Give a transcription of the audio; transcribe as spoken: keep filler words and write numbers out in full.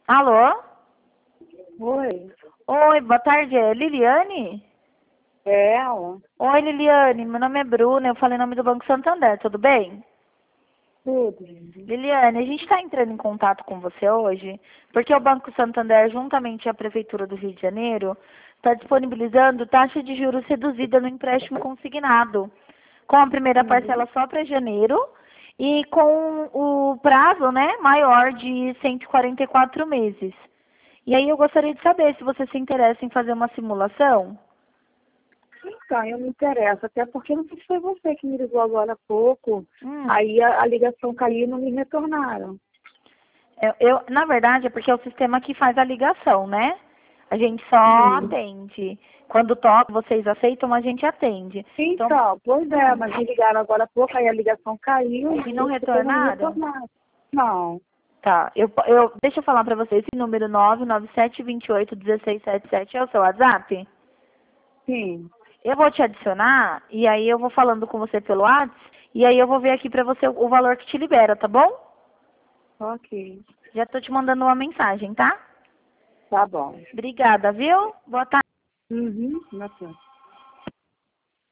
Alô? Oi. Oi, boa tarde, é Liliane? É ela? Oi, Liliane, meu nome é Bruna, eu falei em nome do Banco Santander, tudo bem? Tudo. Liliane, a gente está entrando em contato com você hoje, porque o Banco Santander, juntamente à Prefeitura do Rio de Janeiro, está disponibilizando taxa de juros reduzida no empréstimo consignado, com a primeira Uhum. parcela só para janeiro e com o prazo, né, maior de cento e quarenta e quatro meses. E aí eu gostaria de saber se você se interessa em fazer uma simulação. Então, eu me interesso, até porque não sei se foi você que me ligou agora há pouco, Hum. aí a, a ligação caiu e não me retornaram. Eu, eu- na verdade, é porque é o sistema que faz a ligação, né? A gente só Hum. atende. Quando toca, vocês aceitam, a gente atende. Então, Então, pois é, hum, mas me ligaram agora há pouco, aí a ligação caiu e não e depois não me retornaram? retornaram. Não. Tá, eu, eu, deixa eu falar pra vocês, esse número nove nove sete dois oito um seis sete sete é o seu WhatsApp? Sim. Eu vou te adicionar, e aí eu vou falando com você pelo WhatsApp, e aí eu vou ver aqui pra você o o valor que te libera, tá bom? Ok. Já tô te mandando uma mensagem, tá? Tá bom. Obrigada, viu? Boa tarde. Uhum. Bacana.